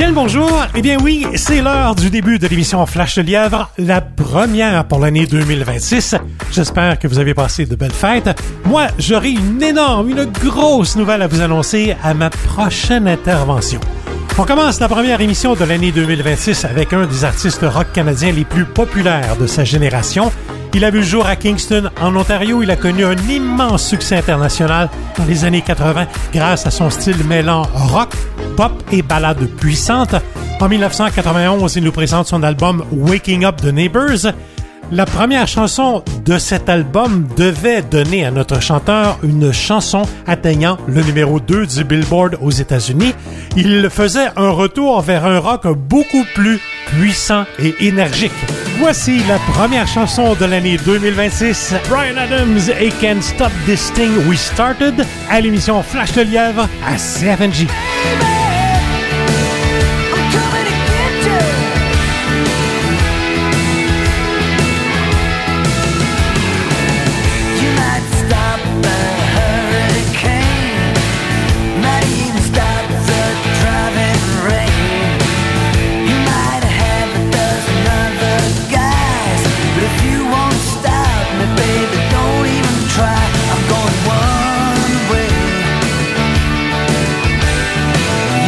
Bien le bonjour. Eh bien oui, c'est l'heure du début de l'émission Flash de Lièvre, la première pour l'année 2026. J'espère que vous avez passé de belles fêtes. Moi, j'aurai une grosse nouvelle à vous annoncer à ma prochaine intervention. On commence la première émission de l'année 2026 avec un des artistes rock canadiens les plus populaires de sa génération. Il a vu le jour à Kingston, en Ontario. Il a connu un immense succès international dans les années 80 grâce à son style mêlant rock, pop et ballades puissantes. En 1991, il nous présente son album Waking Up the Neighbors. La première chanson de cet album devait donner à notre chanteur une chanson atteignant le numéro 2 du Billboard aux États-Unis. Il faisait un retour vers un rock beaucoup plus puissant et énergique. Voici la première chanson de l'année 2026, Bryan Adams et Can't Stop This Thing We Started, à l'émission Flash de Lièvre à CFNJ. I'm going one way.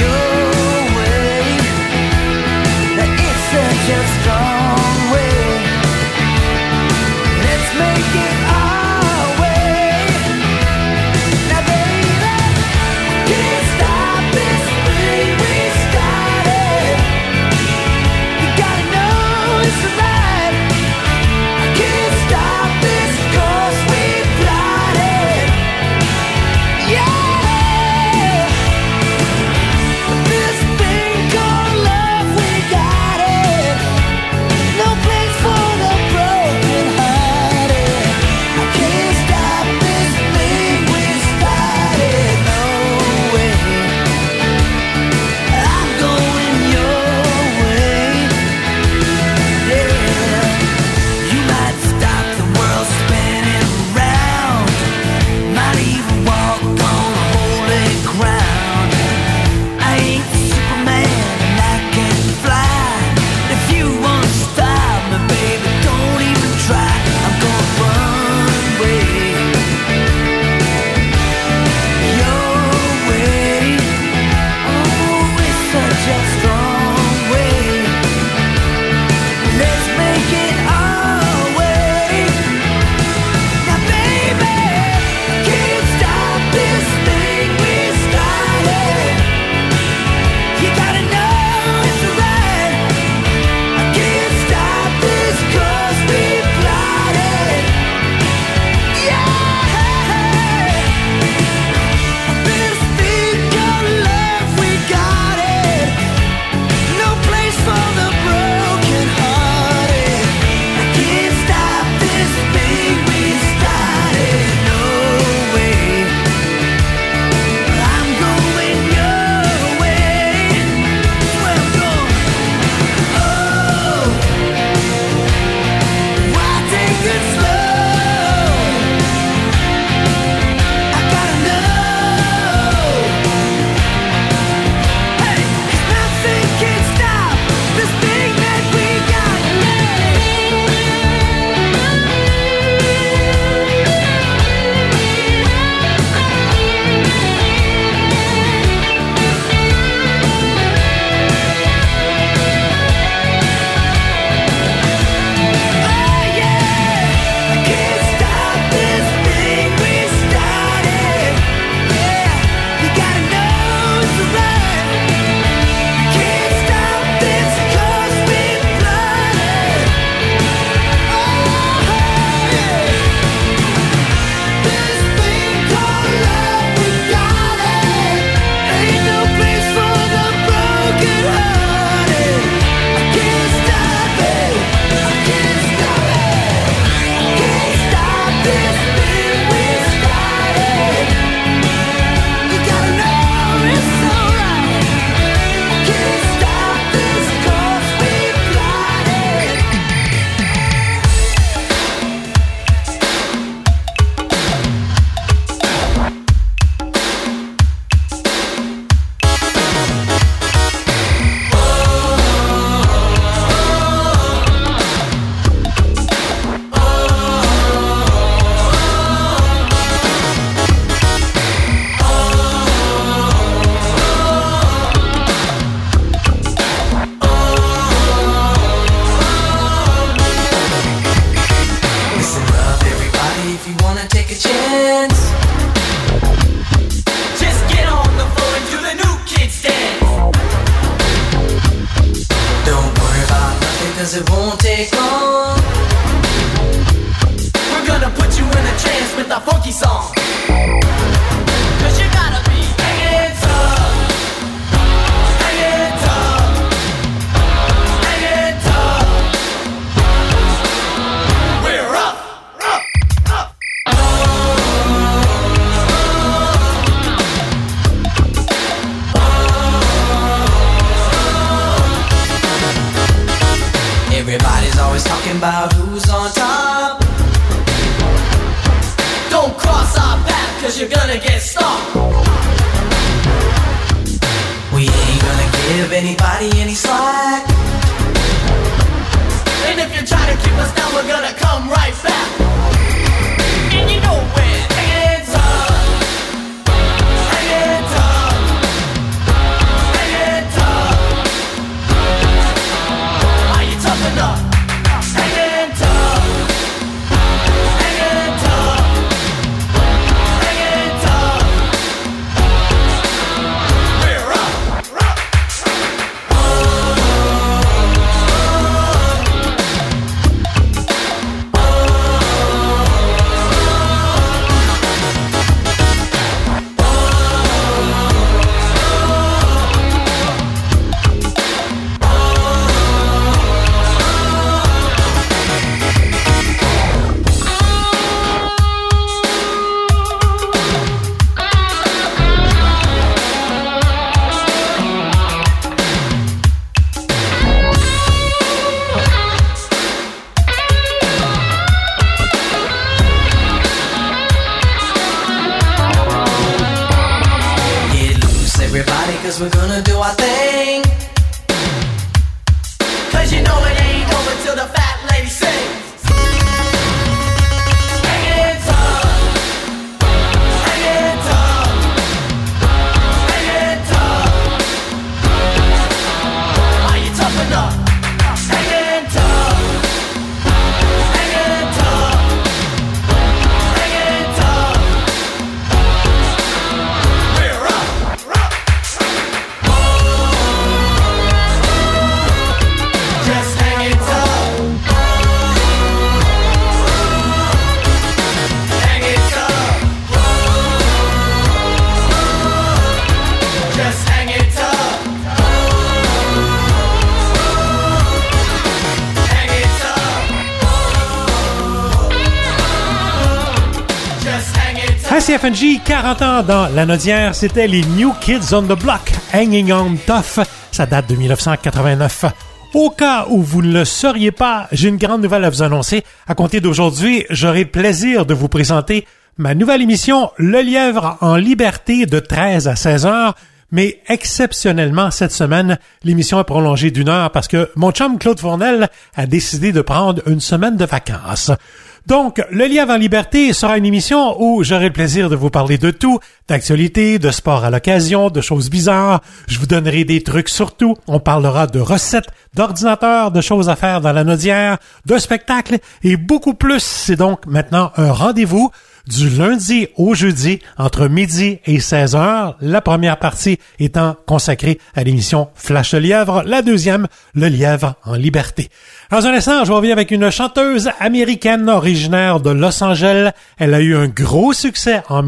Everybody, if you wanna take a chance, just get on the floor and do the New Kids dance. Don't worry about nothing, cause it won't take long. We're gonna put you in a trance with a funky song. Cause you gotta be hanging tough, hanging tough, hanging tough. We're up, up, up. Everybody's always talking about who's on top. Don't cross our path, cause you're gonna get stopped. We ain't gonna give anybody any slack. And if you try to keep us down, we're gonna come right back. And you know we're hanging tough, hanging tough, hanging tough. Are you tough enough? Hanging tough, hanging tough, hanging tough. We're up, up. Everybody, cause we're gonna do our thing. Cause you know it ain't over till the fat lady sings. Hanging tough, hanging tough, hanging tough. Are you tough enough? Hanging tough, hanging tough, hanging tough. We're up. Just hanging tough, hanging tough, just hanging tough, hanging tough, just hanging tough. À CFNJ, 40 ans dans la Nodière, c'était les New Kids on the Block, Hanging on Tough. Ça date de 1989. Au cas où vous ne le sauriez pas, j'ai une grande nouvelle à vous annoncer. À compter d'aujourd'hui, j'aurai le plaisir de vous présenter ma nouvelle émission Le Lièvre en liberté de 13 à 16 heures. Mais exceptionnellement, cette semaine, l'émission est prolongée d'1 heure parce que mon chum Claude Fournel a décidé de prendre une semaine de vacances. Donc, Le Lièvre en liberté sera une émission où j'aurai le plaisir de vous parler de tout, d'actualité, de sport à l'occasion, de choses bizarres. Je vous donnerai des trucs sur tout. On parlera de recettes, d'ordinateurs, de choses à faire dans la Nodière, de spectacles et beaucoup plus. C'est donc maintenant un rendez-vous du lundi au jeudi entre midi et 16 heures. La première partie étant consacrée à l'émission Flash le Lièvre, la deuxième, Le Lièvre en liberté. Dans un instant, je reviens avec une chanteuse américaine originaire de Los Angeles. Elle a eu un gros succès en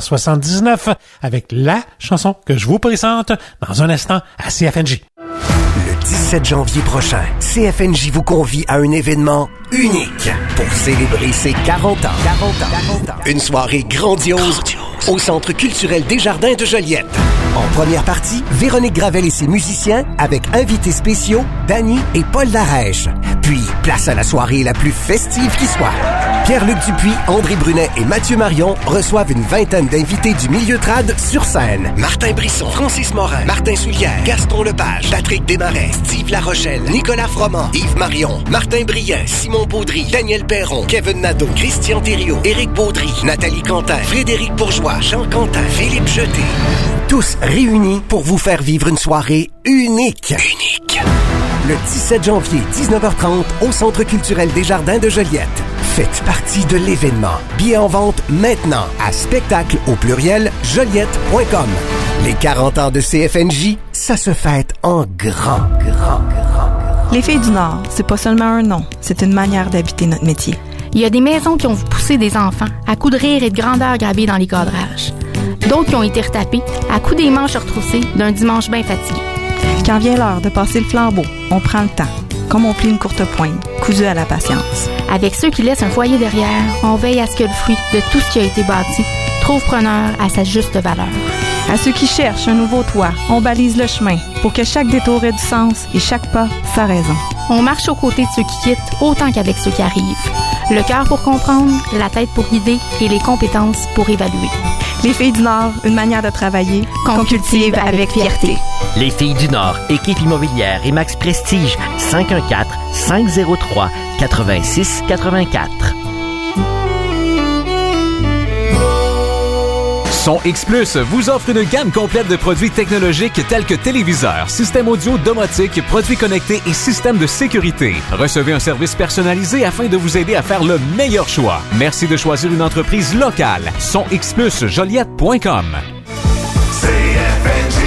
1979 avec la chanson que je vous présente dans un instant à CFNJ. Le 17 janvier prochain, CFNJ vous convie à un événement unique pour célébrer ses 40 ans. Une soirée grandiose au Centre culturel Desjardins de Joliette. En première partie, Véronique Gravel et ses musiciens avec invités spéciaux Dany et Paul Larèche. Puis, place à la soirée la plus festive qui soit. Pierre-Luc Dupuis, André Brunet et Mathieu Marion reçoivent une vingtaine d'invités du milieu trad sur scène. Martin Brisson, Francis Morin, Martin Soulière, Gaston Lepage, Patrick Desmarais, Steve Larochelle, Nicolas Froment, Yves Marion, Martin Brien, Simon Baudry, Daniel Perron, Kevin Nadeau, Christian Thériault, Éric Baudry, Nathalie Quentin, Frédéric Bourgeois, Jean Quentin, Philippe Jeté. Tous réunis pour vous faire vivre une soirée unique. Le 17 janvier, 19h30, au Centre culturel Desjardins de Joliette. Faites partie de l'événement. Billets en vente maintenant à spectacle au pluriel Joliette.com. Les 40 ans de CFNJ, ça se fête en grand. Les Filles du Nord, c'est pas seulement un nom, c'est une manière d'habiter notre métier. Il y a des maisons qui ont poussé des enfants à coups de rire et de grandeur gravés dans les cadrages. D'autres qui ont été retapés à coups des manches retroussées d'un dimanche bien fatigué. Quand vient l'heure de passer le flambeau, on prend le temps, comme on plie une courte pointe, cousue à la patience. Avec ceux qui laissent un foyer derrière, on veille à ce que le fruit de tout ce qui a été bâti trouve preneur à sa juste valeur. À ceux qui cherchent un nouveau toit, on balise le chemin pour que chaque détour ait du sens et chaque pas sa raison. On marche aux côtés de ceux qui quittent autant qu'avec ceux qui arrivent. Le cœur pour comprendre, la tête pour guider et les compétences pour évaluer. Les Filles du Nord, une manière de travailler qu'on cultive avec fierté. Les Filles du Nord, équipe immobilière Remax Prestige, 514-503-8684. Son X Plus vous offre une gamme complète de produits technologiques tels que téléviseurs, systèmes audio, domotique, produits connectés et systèmes de sécurité. Recevez un service personnalisé afin de vous aider à faire le meilleur choix. Merci de choisir une entreprise locale. Son X Plus, Joliette.com. CFNJ.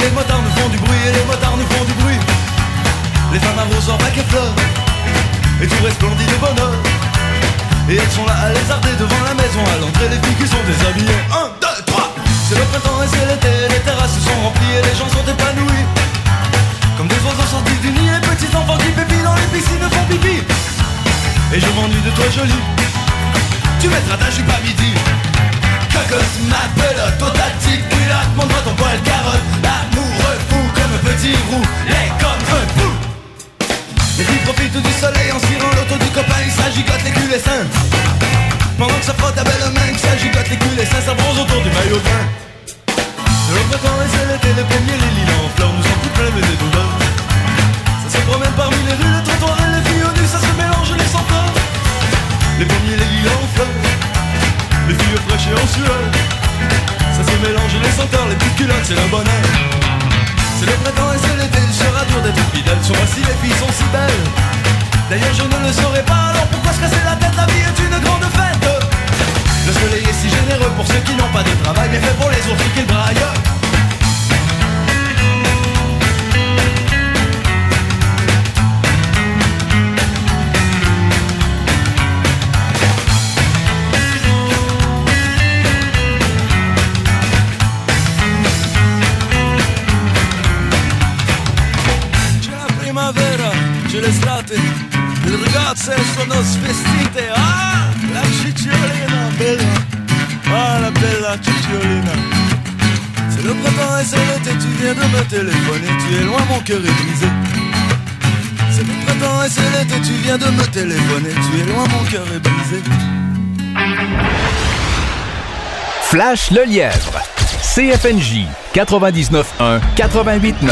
les motards nous font du bruit, et les motards nous font du bruit. Les femmes arrosent en bac et fleurs, et tout resplendit de bonheur. Et elles sont là à lézarder devant la maison, à l'entrée les filles qui sont déshabillées. 1, 2, 3. C'est le printemps et c'est l'été, les terrasses sont remplies et les gens sont épanouis. Comme des oiseaux sortis du nid, les petits enfants qui pépient dans les piscines font pipi. Et je m'ennuie de toi jolie, tu mettras ta jupe à midi. Cocotte, ma pelote, au ta petite culotte, montre ton poil carotte. Amoureux fou comme un petit roulet comme un fou. Les filles profitent du soleil en cirant l'auto du copain, il s'agigote les culs et seins. Pendant que ça frotte à belle main, que ça gigote les culs et seins, ça bronze autour du maillot de bain. Le printemps et c'est l'été, les pommiers, les lilas en fleurs, nous en tout plein les douleurs. Ça se promène parmi les rues, les trottoirs et les filles au nu, ça se mélange les senteurs. Les pommiers, les lilas en fleurs, les filles fraîches et en sueur. Ça se mélange les senteurs, les petites culottes, c'est le bonheur. C'est le printemps et c'est l'été, il sera dur d'être fidèle. Sur moi si les filles sont si belles, d'ailleurs je ne le saurais pas, alors pourquoi se casser la tête, la vie est une grande fête. Le soleil est si généreux pour ceux qui n'ont pas de travail, mais fait pour les autres qu'ils braillent. C'è l'estate, le ragazze sono svestite. Ah, la cicciolina bella, ah la bella cicciolina. C'est le printemps et c'est l'été, tu viens de me téléphoner, tu es loin, mon cœur est brisé. C'est le printemps et c'est l'été, tu viens de me téléphoner, tu es loin, mon cœur est brisé. Flash le Lièvre, CFNJ 99.1 88.9.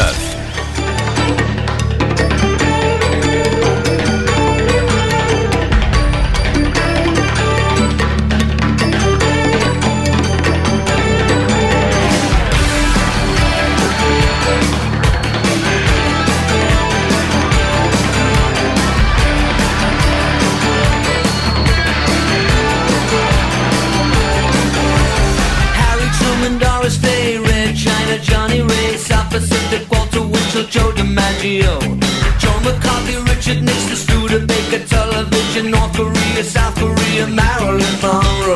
Johnny Ray, South Pacific, Walter Winchell, Joe DiMaggio, Joe McCarthy, Richard Nixon, Studebaker, Television, North Korea, South Korea, Marilyn Monroe.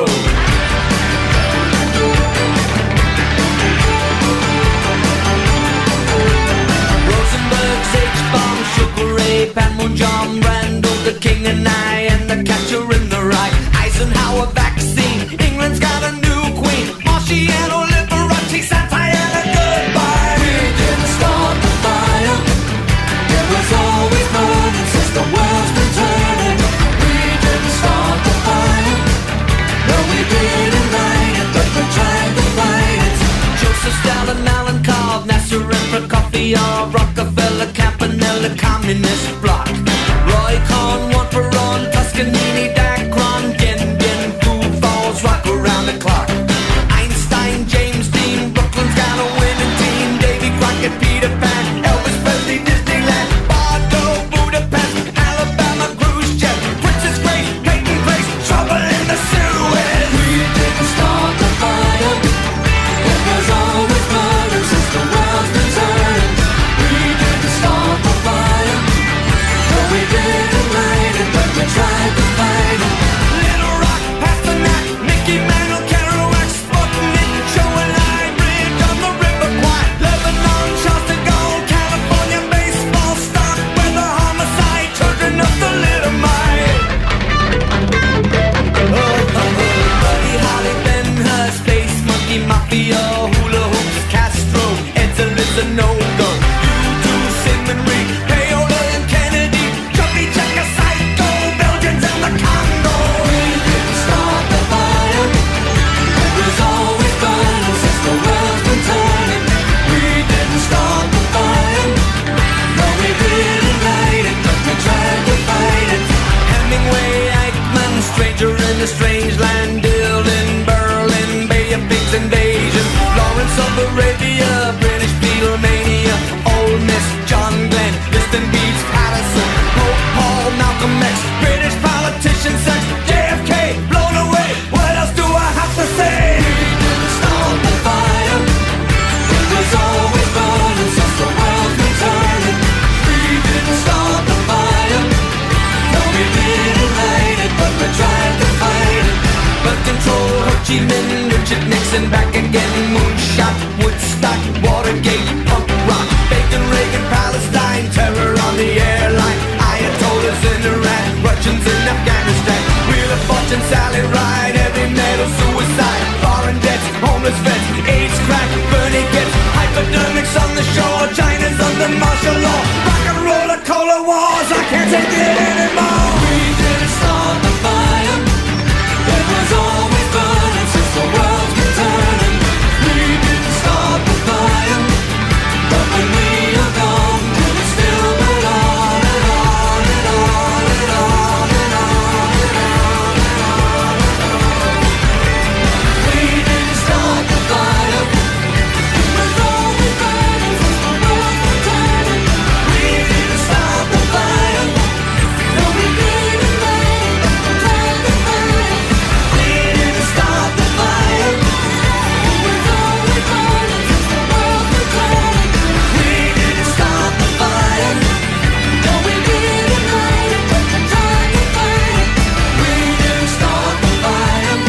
Rosenberg, H-Bomb, Sugar Ray, Panmure, John Randall, the King and I, and the Catcher in the Rye, Eisenhower vaccine, England's got a new queen, Marciano, Liberace, satire. Always burning since the world's been turning. We didn't start the fire. No, we didn't light it, but we tried to fight it. Joseph Stalin, Alan Cobb, Nasser and Prokofiev, Rockefeller, Campanella, Communist Bloc, Roy Cohn, one for on, Toscanini, Dacron, Gendon, Food Falls, rock around the clock. Einstein, James Dean, Brooklyn's got a winning team. Davy Crockett, Peter Pan, Elvis Presley, Disneyland. The world's been turning. We didn't start the fire. No, marching back again. Moonshot, Woodstock, Watergate, punk rock, Bacon, Reagan, Palestine, terror on the airline, Ayatollahs in Iran, Russians in Afghanistan, Wheel of Fortune, Sally Ride, heavy metal, suicide, foreign debts, homeless vets, AIDS, crack, Bernie gets, hypodermics on the shore, China's under martial law, rock and roll and cola wars, I can't take it anymore. We didn't start the fire, it was always burning since the world's been turning. We didn't start the fire, but when we are gone, we'll still burn on and on and on and on and on and on and on and on. We didn't start the fire, it was always burning since the world's been turning. We didn't start the fire, no we didn't light it, turn the fire. We didn't start the fire, it was always burning since the world's been turning. We didn't start the fire, no we didn't light it, turn the fire. We didn't start the fire.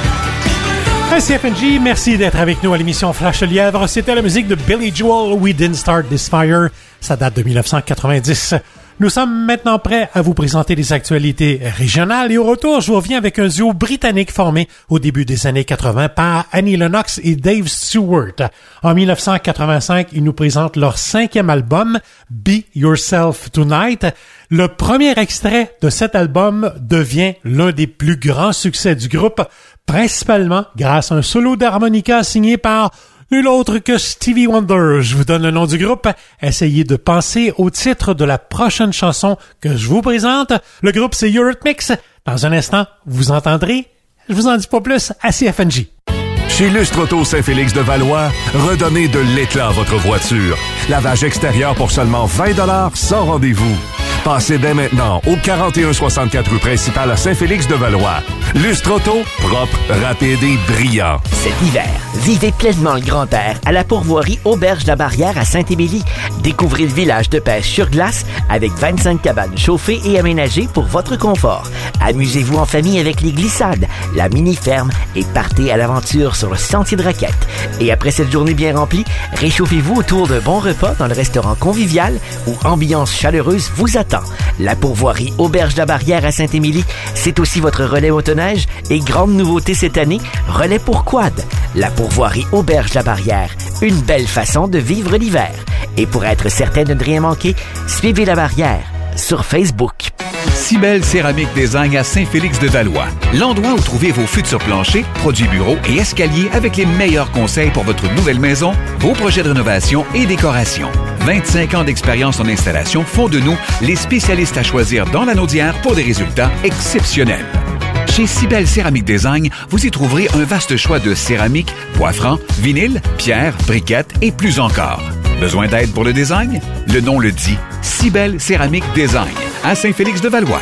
CFNJ, merci d'être avec nous à l'émission Flash le Lièvre. C'était la musique de Billy Joel, We Didn't Start This Fire. Ça date de 1990. Nous sommes maintenant prêts à vous présenter les actualités régionales et au retour, je vous reviens avec un duo britannique formé au début des années 80 par Annie Lennox et Dave Stewart. En 1985, ils nous présentent leur 5e album, Be Yourself Tonight. Le premier extrait de cet album devient l'un des plus grands succès du groupe, principalement grâce à un solo d'harmonica signé par nul autre que Stevie Wonder. Je vous donne le nom du groupe. Essayez de penser au titre de la prochaine chanson que je vous présente. Le groupe, c'est Eurythmics. Dans un instant, vous entendrez. Je vous en dis pas plus à CFNJ. Chez Lustre Auto Saint-Félix de Valois, redonnez de l'éclat à votre voiture. Lavage extérieur pour seulement 20$ sans rendez-vous. Passez dès maintenant au 4164 rue principale à Saint-Félix de Valois. Lustre Auto, propre, rapide et brillant. Cet hiver, vivez pleinement le grand air à la pourvoirie Auberge de la Barrière à Saint-Émilie. Découvrez le village de pêche sur glace avec 25 cabanes chauffées et aménagées pour votre confort. Amusez-vous en famille avec les glissades, la mini-ferme et partez à l'aventure sur le sentier de raquettes. Et après cette journée bien remplie, réchauffez-vous autour d'un bon repas dans le restaurant convivial où ambiance chaleureuse vous attend. La pourvoirie Auberge de la Barrière à Saint-Émilie, c'est aussi votre relais motoneige et grande nouveauté cette année, relais pour quad. La pourvoirie Auberge de la Barrière, une belle façon de vivre l'hiver. Et pour être certain de ne rien manquer, suivez la Barrière sur Facebook. Cybelle Céramique Design à Saint-Félix-de-Valois. L'endroit où trouver vos futurs planchers, produits bureaux et escaliers avec les meilleurs conseils pour votre nouvelle maison, vos projets de rénovation et décoration. 25 ans d'expérience en installation font de nous les spécialistes à choisir dans la Naudière pour des résultats exceptionnels. Chez Cybelle Céramique Design, vous y trouverez un vaste choix de céramique, bois franc, vinyle, pierre, briquettes et plus encore. Besoin d'aide pour le design? Le nom le dit. Cybelle Céramique Design à Saint-Félix-de-Valois.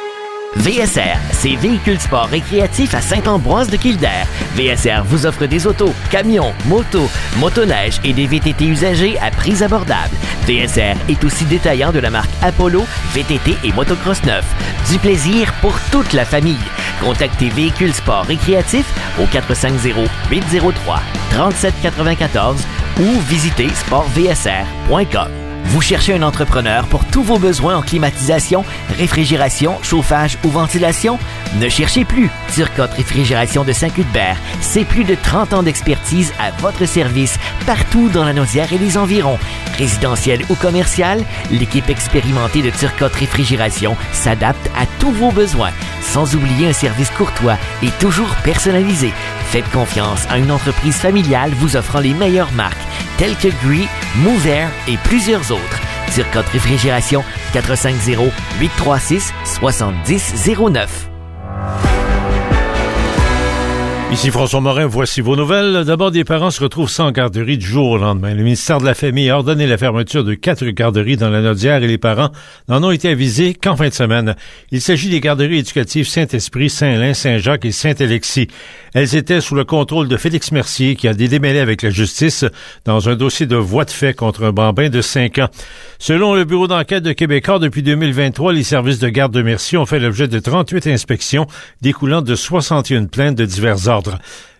VSR, c'est véhicules sport récréatifs à Saint-Ambroise-de-Kildare. VSR vous offre des autos, camions, motos, motoneiges et des VTT usagés à prix abordable. VSR est aussi détaillant de la marque Apollo, VTT et motocross neuf. Du plaisir pour toute la famille. Contactez Véhicules sport récréatifs au 450-803-3794 ou visitez sportvsr.com. Vous cherchez un entrepreneur pour tous vos besoins en climatisation, réfrigération, chauffage ou ventilation? Ne cherchez plus. Turcotte Réfrigération de Saint-Cuthbert, c'est plus de 30 ans d'expertise à votre service partout dans la Naudière et les environs. Résidentiel ou commercial, l'équipe expérimentée de Turcotte Réfrigération s'adapte à tous vos besoins, sans oublier un service courtois et toujours personnalisé. Faites confiance à une entreprise familiale vous offrant les meilleures marques, telles que Gree, Move Air et plusieurs autres. Turcotte Réfrigération, 450-836-7009. Ici François Morin, voici vos nouvelles. D'abord, des parents se retrouvent sans garderie du jour au lendemain. Le ministère de la Famille a ordonné la fermeture de 4 garderies dans la Naudière et les parents n'en ont été avisés qu'en fin de semaine. Il s'agit des garderies éducatives Saint-Esprit, Saint-Lin, Saint-Jacques et Saint-Alexis. Elles étaient sous le contrôle de Félix Mercier qui a des démêlés avec la justice dans un dossier de voie de fait contre un bambin de 5 ans. Selon le bureau d'enquête de Québécois, depuis 2023, les services de garde de Mercier ont fait l'objet de 38 inspections découlant de 61 plaintes de divers ordres.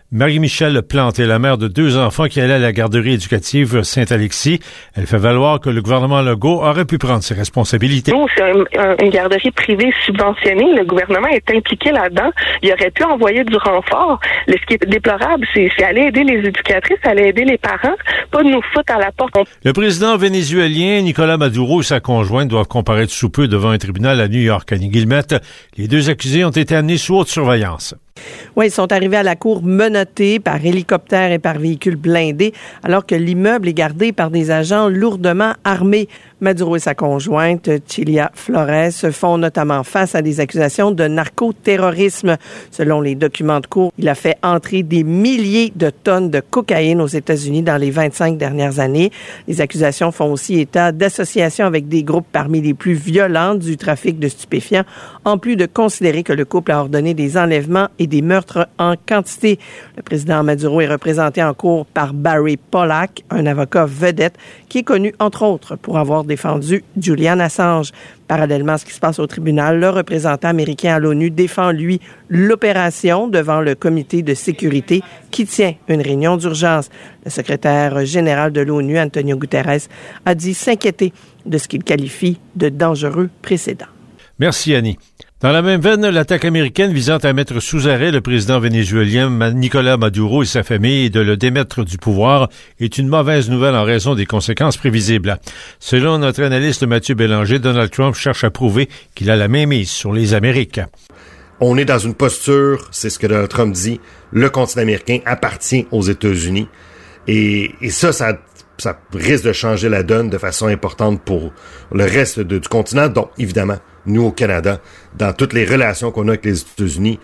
Marie-Michel Plante est la mère de 2 enfants qui allaient à la garderie éducative Saint-Alexis. Elle fait valoir que le gouvernement Legault aurait pu prendre ses responsabilités. Nous, c'est une garderie privée subventionnée. Le gouvernement est impliqué là-dedans. Il aurait pu envoyer du renfort. Ce qui est déplorable, c'est aller aider les éducatrices, aller aider les parents, pas de nous foutre à la porte. Le président vénézuélien Nicolás Maduro et sa conjointe doivent comparaître sous peu devant un tribunal à New York. Annie Guillemette, les 2 accusés ont été amenés sous haute surveillance. Oui, ils sont arrivés à la cour menottés par hélicoptère et par véhicule blindé, alors que l'immeuble est gardé par des agents lourdement armés. Maduro et sa conjointe, Cilia Flores, font notamment face à des accusations de narcoterrorisme. Selon les documents de cour, il a fait entrer des milliers de tonnes de cocaïne aux États-Unis dans les 25 dernières années. Les accusations font aussi état d'associations avec des groupes parmi les plus violents du trafic de stupéfiants, en plus de considérer que le couple a ordonné des enlèvements et des meurtres en quantité. Le président Maduro est représenté en cour par Barry Pollack, un avocat vedette qui est connu, entre autres, pour avoir défendu Julian Assange. Parallèlement à ce qui se passe au tribunal, le représentant américain à l'ONU défend, lui, l'opération devant le comité de sécurité qui tient une réunion d'urgence. Le secrétaire général de l'ONU, Antonio Guterres, a dit s'inquiéter de ce qu'il qualifie de dangereux précédent. Merci, Annie. Dans la même veine, l'attaque américaine visant à mettre sous arrêt le président vénézuélien Nicolás Maduro et sa famille et de le démettre du pouvoir est une mauvaise nouvelle en raison des conséquences prévisibles. Selon notre analyste Mathieu Bélanger, Donald Trump cherche à prouver qu'il a la mainmise sur les Américains. On est dans une posture, c'est ce que Donald Trump dit, le continent américain appartient aux États-Unis. Et ça risque de changer la donne de façon importante pour le reste du continent, donc évidemment, nous au Canada, dans toutes les relations qu'on a avec les États-Unis,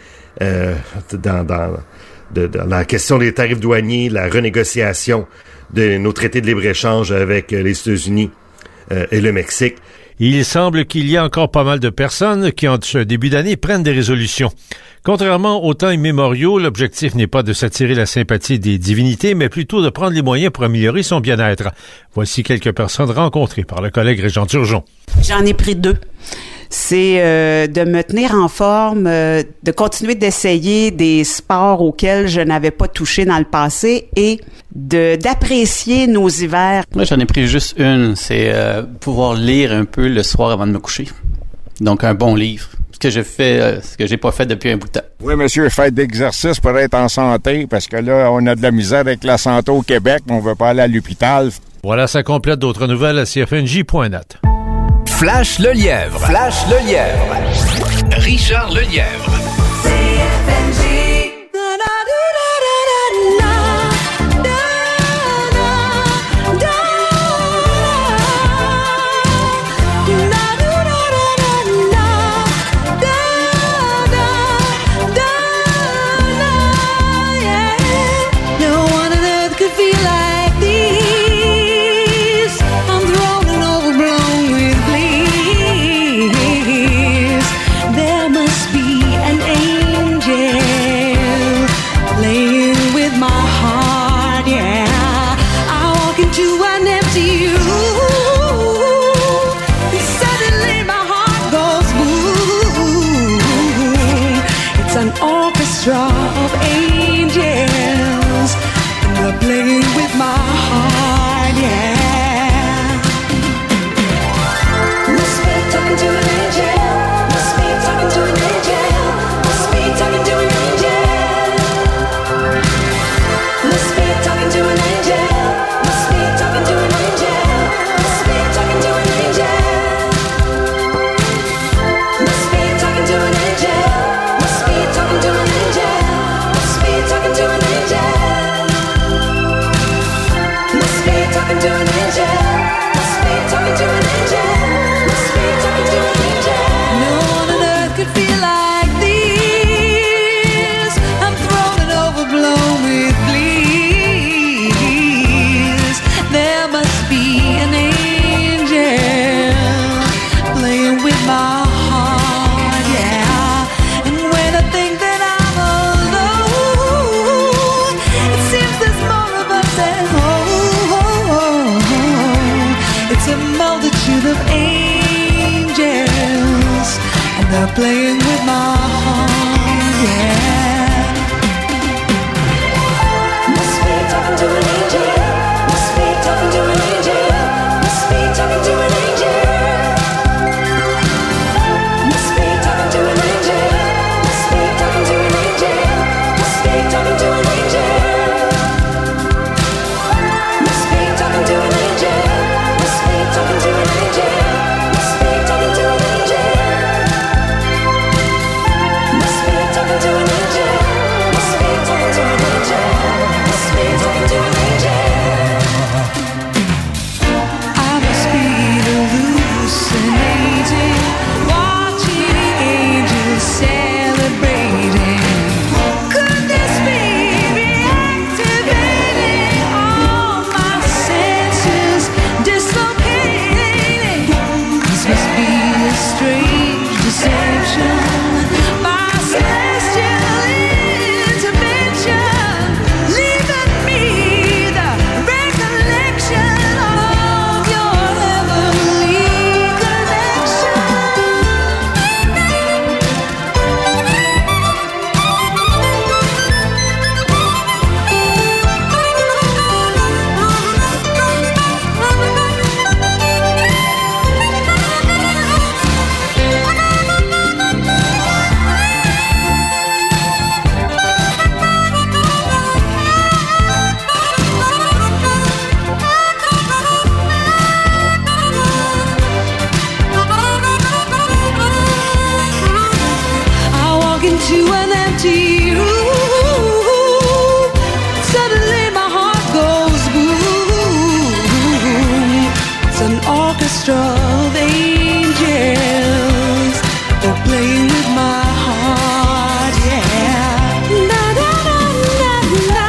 dans la question des tarifs douaniers, la renégociation de nos traités de libre-échange avec les États-Unis et le Mexique. Il semble qu'il y a encore pas mal de personnes qui, en ce début d'année, prennent des résolutions. Contrairement aux temps immémoriaux, l'objectif n'est pas de s'attirer la sympathie des divinités, mais plutôt de prendre les moyens pour améliorer son bien-être. Voici quelques personnes rencontrées par le collègue Régent Turgeon. J'en ai pris 2. C'est de me tenir en forme, de continuer d'essayer des sports auxquels je n'avais pas touché dans le passé et d'apprécier nos hivers. Moi, j'en ai pris juste une, c'est pouvoir lire un peu le soir avant de me coucher. Donc, un bon livre. Ce que j'ai pas fait depuis un bout de temps. Oui, monsieur, faites d'exercice pour être en santé, parce que là, on a de la misère avec la santé au Québec, mais on veut pas aller à l'hôpital. Voilà, ça complète d'autres nouvelles à CFNJ.net. Flash le lièvre. Flash le lièvre. Richard Lelièvre. Of angels, and they're playing with my heart, yeah. Must be talking to an angel. Must be talking to an angel. Must be talking to an angel. Must be talking to an angel. Must be talking to an angel. Must be talking to an angel. Must be talking to an angel. Must be talking to an angel. Talking to an angel. Must be talking to an angel. Must be talking to an angel. Must be talking to an angel. No one on earth could feel like this. I'm thrown and overblown with bliss. There must be an angel playing with my heart, yeah. And when I think that I'm alone, there's more of us at home. It's a multitude of angels, and they're playing with my heart, yeah. It's an orchestra of angels. They're playing with my heart, yeah. Na na na na na.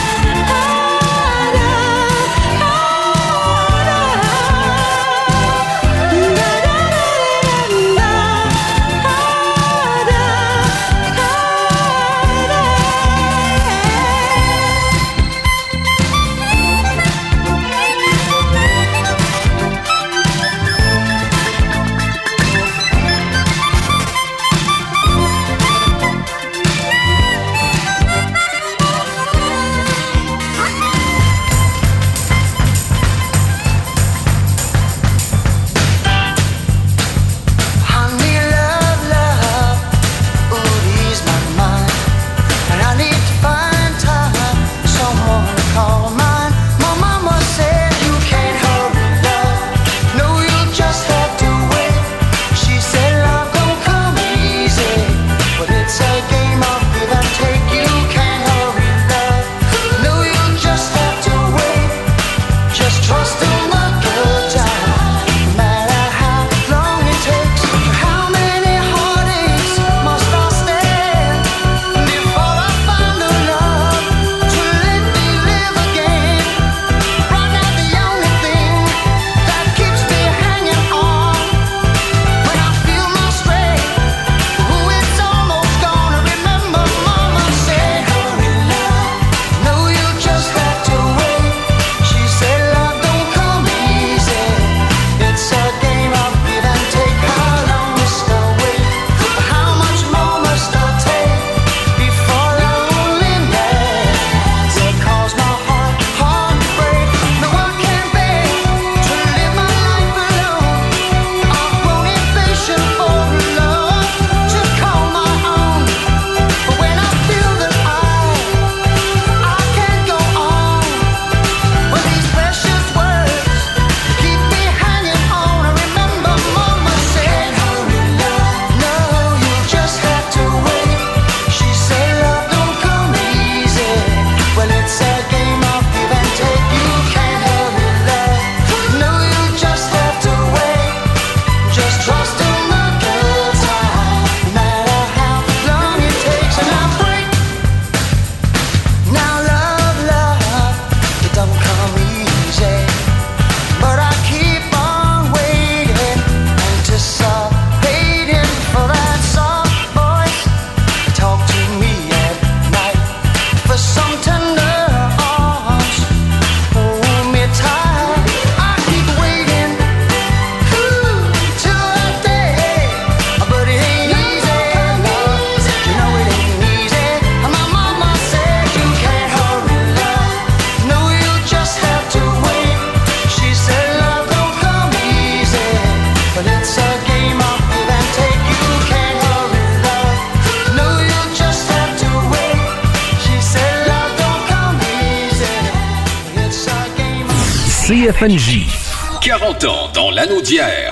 CFNJ. 40 ans dans l'anneau d'hier.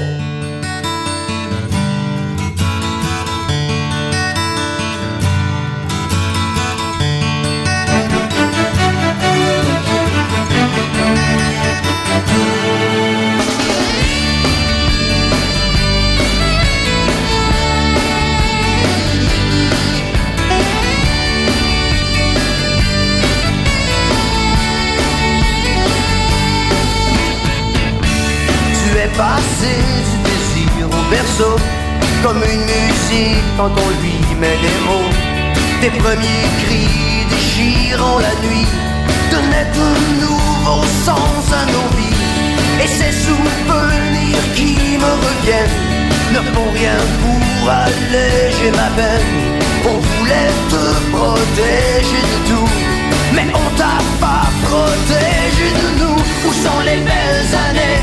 Passé du désir au berceau, comme une musique quand on lui met des mots. Tes premiers cris déchirant la nuit donnaient un nouveau sens à nos vies. Et ces souvenirs qui me reviennent ne font rien pour alléger ma peine. On voulait te protéger de tout, mais on t'a pas protégé de nous. Où sont les belles années?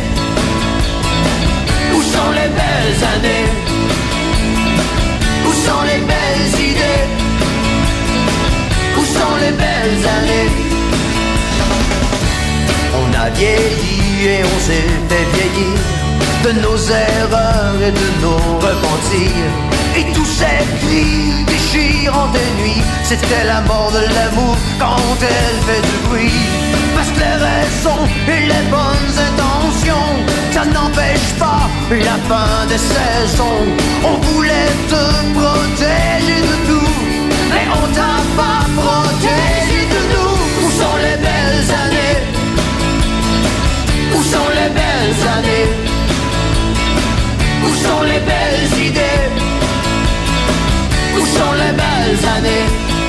Où sont les belles années? Où sont les belles idées? Où sont les belles années? On a vieilli et on s'est fait vieillir de nos erreurs et de nos repentirs. Et tous ces cris déchirant des nuits, c'était la mort de l'amour quand elle fait du bruit. Parce que les raisons et les bonnes intentions la fin des saisons. On voulait te protéger de tout, mais on t'a pas protégé de nous. Où sont les belles années? Où sont les belles années? Où sont les belles idées? Où sont les belles années?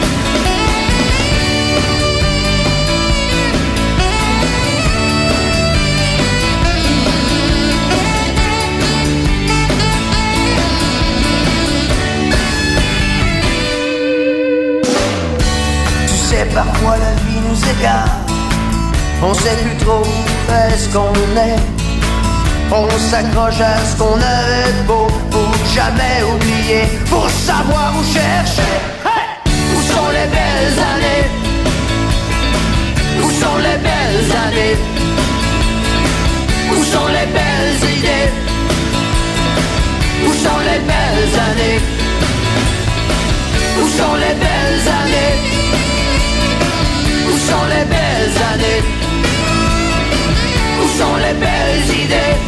Tu sais, parfois la vie nous égare. On sait plus trop est-ce qu'on est. On s'accroche à ce qu'on avait de beau pour jamais oublier, pour savoir où chercher. Hey! Où sont les belles années? Où sont les belles années? Où sont les belles idées? Où sont les belles années? Où sont les belles années? Où sont les belles années? Où sont les belles idées?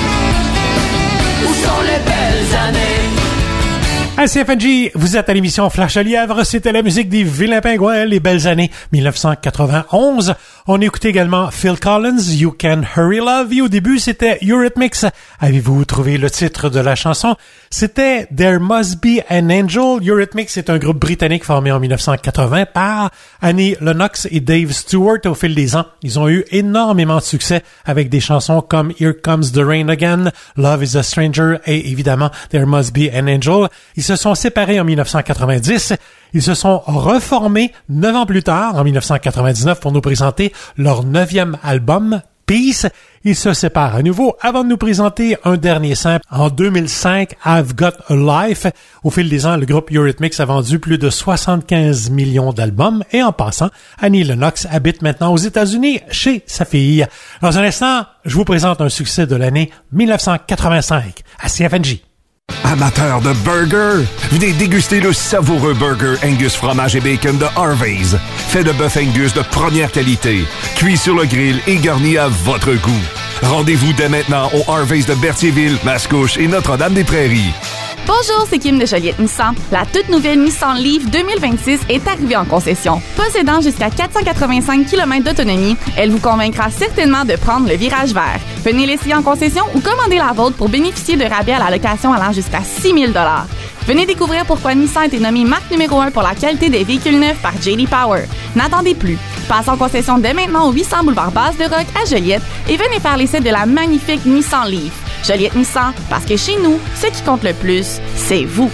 Où sont les belles années? À CFNJ, vous êtes à l'émission Flash à Lièvre. C'était la musique des Vilains Pingouins, les belles années 1991. On écoutait également Phil Collins, You Can Hurry Love. Et au début, c'était Eurythmics. Avez-vous trouvé le titre de la chanson? C'était There Must Be an Angel. Eurythmics est un groupe britannique formé en 1980 par Annie Lennox et Dave Stewart. Au fil des ans, ils ont eu énormément de succès avec des chansons comme Here Comes the Rain Again, Love is a Stranger et évidemment There Must Be an Angel. Ils se sont séparés en 1990. Ils se sont reformés 9 ans plus tard, en 1999, pour nous présenter leur 9e album, Peace. Ils se séparent à nouveau avant de nous présenter un dernier simple en 2005, I've Got a Life. Au fil des ans, le groupe Eurythmics a vendu plus de 75 millions d'albums et en passant, Annie Lennox habite maintenant aux États-Unis chez sa fille. Dans un instant, je vous présente un succès de l'année 1985 à CFNJ. Amateurs de burgers, venez déguster le savoureux burger Angus fromage et bacon de Harvey's. Fait de bœuf Angus de première qualité, cuit sur le grill et garni à votre goût. Rendez-vous dès maintenant au Harvey's de Berthierville, Mascouche et Notre-Dame-des-Prairies. Bonjour, c'est Kim de Joliette Nissan. La toute nouvelle Nissan Leaf 2026 est arrivée en concession. Possédant jusqu'à 485 km d'autonomie, elle vous convaincra certainement de prendre le virage vert. Venez l'essayer en concession ou commandez la vôtre pour bénéficier de rabais à la location allant jusqu'à 6 000 $. Venez découvrir pourquoi Nissan a été nommé marque numéro 1 pour la qualité des véhicules neufs par J.D. Power. N'attendez plus. Passez en concession dès maintenant au 800 boulevard Basse-de-Roc à Joliette et venez faire l'essai de la magnifique Nissan Leaf. Joliette Nissan, parce que chez nous, ce qui compte le plus, c'est vous.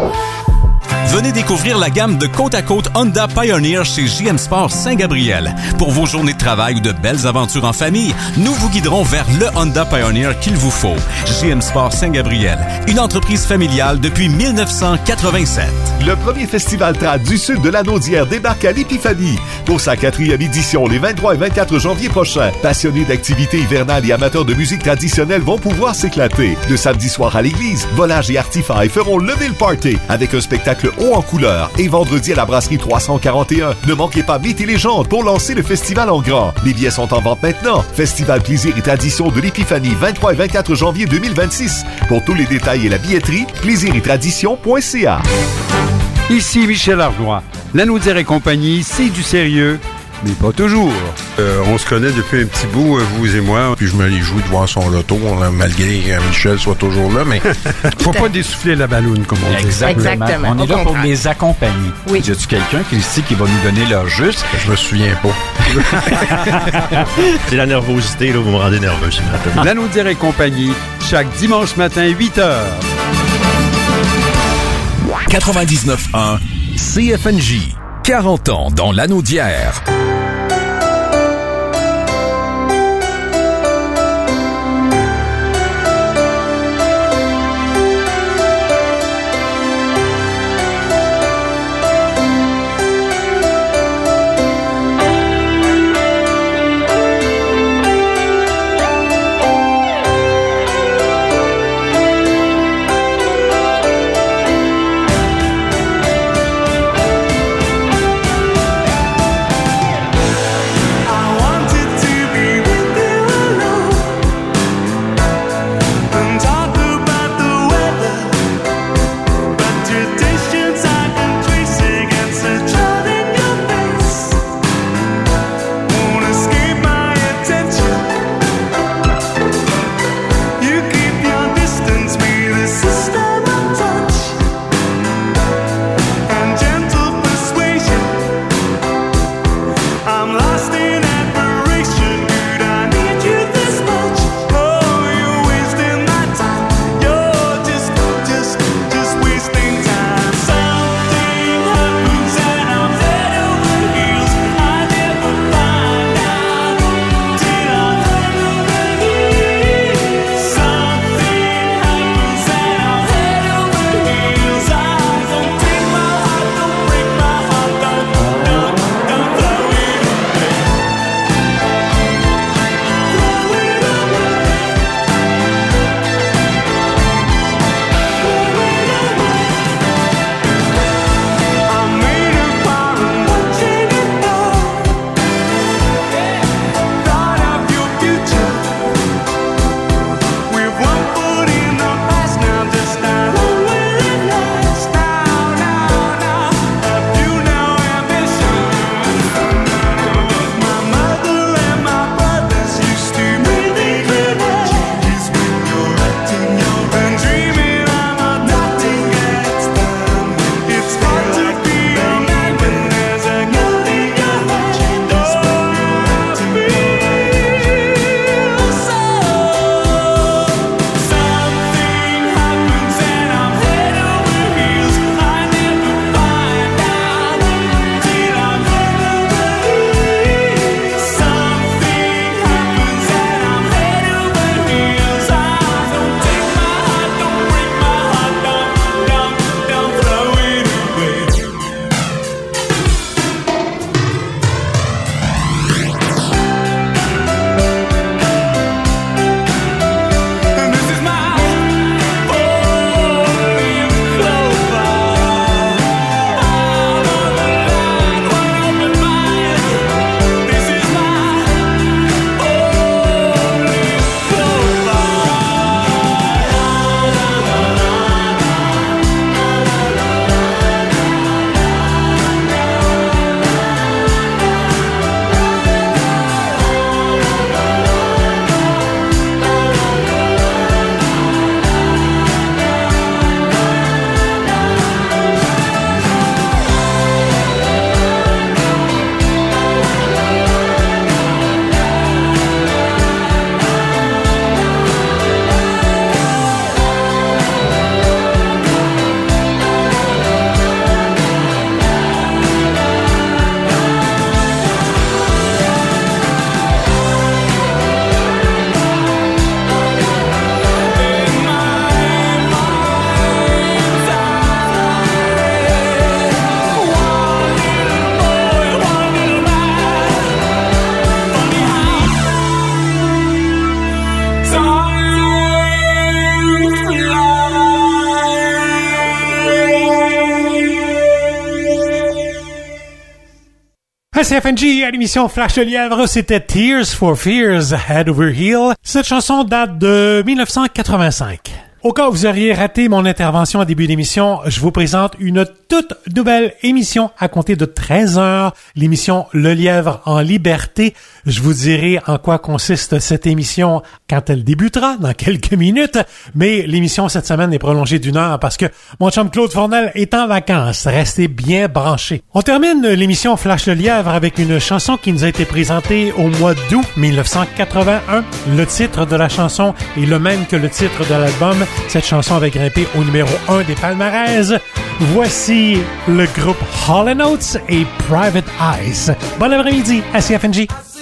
Venez découvrir la gamme de côte à côte Honda Pioneer chez JM Sport Saint-Gabriel. Pour vos journées de travail ou de belles aventures en famille, nous vous guiderons vers le Honda Pioneer qu'il vous faut. JM Sport Saint-Gabriel, une entreprise familiale depuis 1987. Le premier festival trad du sud de la Naudière débarque à l'Épiphanie pour sa 4e édition les 23 et 24 janvier prochains. Passionnés d'activités hivernales et amateurs de musique traditionnelle vont pouvoir s'éclater. Le samedi soir à l'église, Volage et Artify feront lever le party avec un spectacle haut en couleur et vendredi à la brasserie 341. Ne manquez pas Mythes et légendes pour lancer le festival en grand. Les billets sont en vente maintenant. Festival Plaisir et Tradition de l'Épiphanie 23 et 24 janvier 2026. Pour tous les détails et la billetterie, plaisirettradition.ca. Ici Michel Ardois. La Naudière et compagnie, c'est du sérieux, mais pas toujours. On se connaît depuis un petit bout, vous et moi, puis je me réjouis de voir son loto, malgré que Michel soit toujours là, mais faut pas dessouffler la balloune, comme on dit. Exactement. On est là pour les accompagner. Oui. Y a-tu quelqu'un ici qui va nous donner leur juste? Je me souviens pas. C'est la nervosité, là, vous me rendez nerveux ce matin. La Naudière et compagnie, chaque dimanche matin, 8h. 99.1 CFNJ. 40 ans dans l'Anaudière. CFNJ à l'émission Flash le Lièvre, c'était Tears for Fears, Head Over Heel. Cette chanson date de 1985. Au cas où vous auriez raté mon intervention au début d'émission, je vous présente une toute nouvelle émission à compter de 13h, l'émission Le Lièvre en liberté. Je vous dirai en quoi consiste cette émission quand elle débutera, dans quelques minutes, mais l'émission cette semaine est prolongée d'1 heure parce que mon chum Claude Fournel est en vacances. Restez bien branchés. On termine l'émission Flash le Lièvre avec une chanson qui nous a été présentée au mois d'août 1981. Le titre de la chanson est le même que le titre de l'album. Cette chanson avait grimpé au numéro 1 des palmarès. Voici le groupe Hall & Oates et Private Eyes. Bon après-midi à CFNJ.